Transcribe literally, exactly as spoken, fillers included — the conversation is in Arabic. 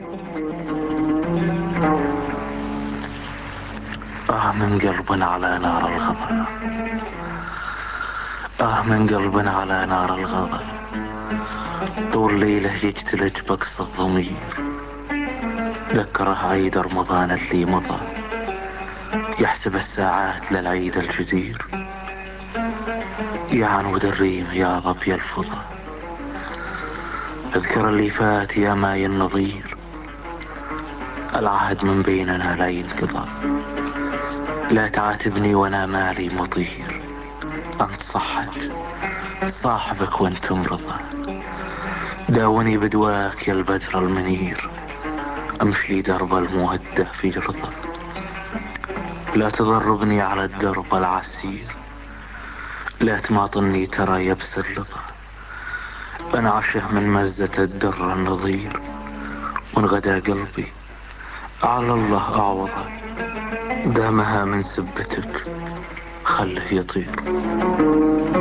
آه من قلب على نار الغضب، آه من قلب على نار الغضب، طول ليله يجتلج بقص الضمير. ذكره عيد رمضان اللي مضى، يحسب الساعات للعيد الجدير. يا عنود الريم يا ظبي الفضا، اذكر اللي فات يا ماي النظير. العهد من بيننا لا ينقضى، لا تعاتبني وانا مالي مطير. انت صحت صاحبك وانتم رضا، داوني بدواك يا البدر المنير. امشي درب المودة في رضا، لا تضربني على الدرب العسير. لا تماطني ترى يبس اللظى، انعشه من مزة الدر النظير. وان غدا قلبي على الله اعوضه، دامها من سبتك خله يطير.